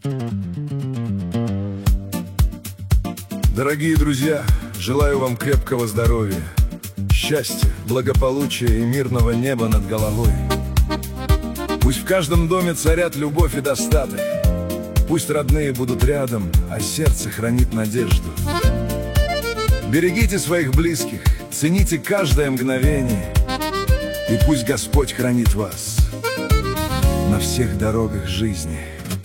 Дорогие друзья, желаю вам крепкого здоровья, счастья, благополучия и мирного неба над головой. Пусть в каждом доме царят любовь и достаток. Пусть родные будут рядом, а сердце хранит надежду. Берегите своих близких, цените каждое мгновение, и пусть Господь хранит вас на всех дорогах жизни.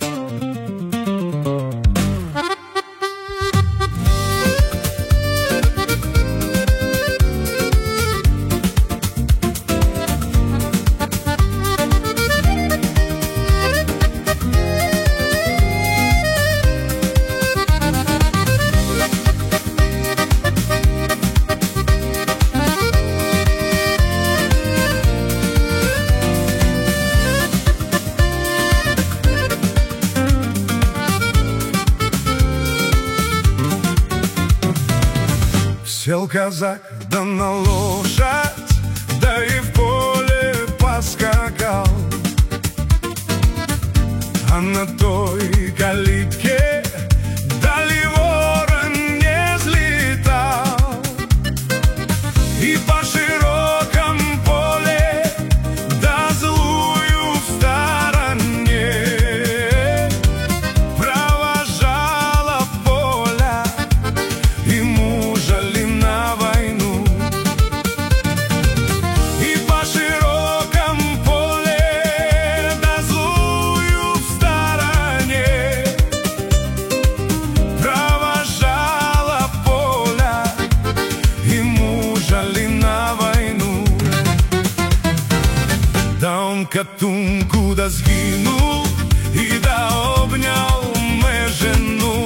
Сел казак, да на лошадь, да и в поле поскакал. А на той калитке дали ворон не взлетал. И по широком поле, да злую в стороне, провожала поля и мужа ли на войну. И по широком поле, да злую в стороне, провожала поля и мужа ли на войну. Да он катунку да сгинул, и да обнял мою жену.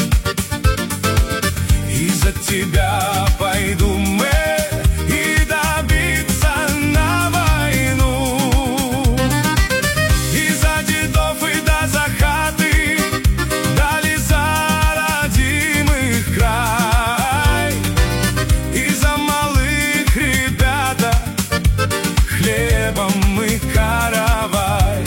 И за тебя пойду мы и добиться на войну. И за дедов, и да за хаты, дали за родимый край. И за малых ребята хлебом мы каравай.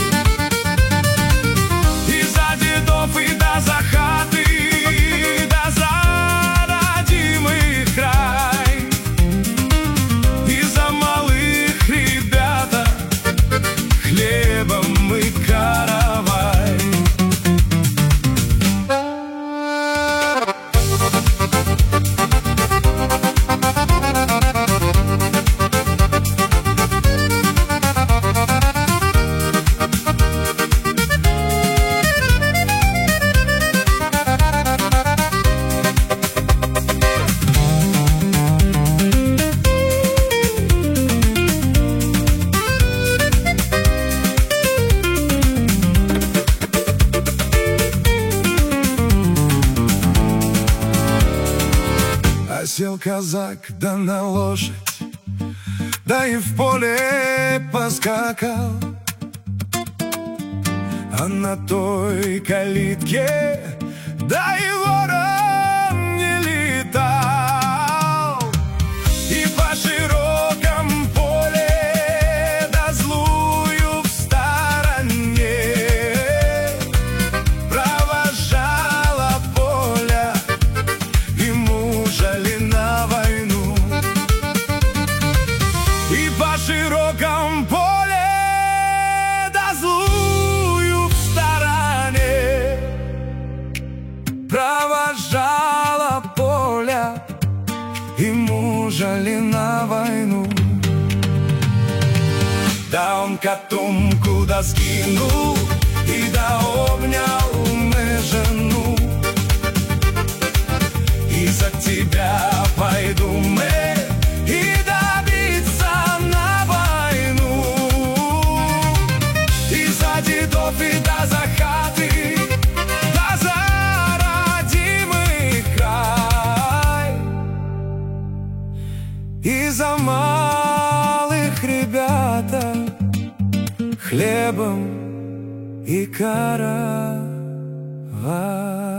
И за дедов, и да за хаты, да за родимый край. И за малых ребята хлебом мы каравай. Сел казак, да на лошадь, да и в поле поскакал. А на той калитке, да и ворон не летал. И по широком поле, да злую в стороне, провожала поля и мужа ли на войну. И по широком поле, да злую в стороне, провожала поля и мужа ли на войну. Да он котомку да скинул, и да обнял мою жену. И за тебя пойду мы и добиться на войну. И за дедов, и да за хаты, да за родимый край. И за малых ребята хлебом и каравай.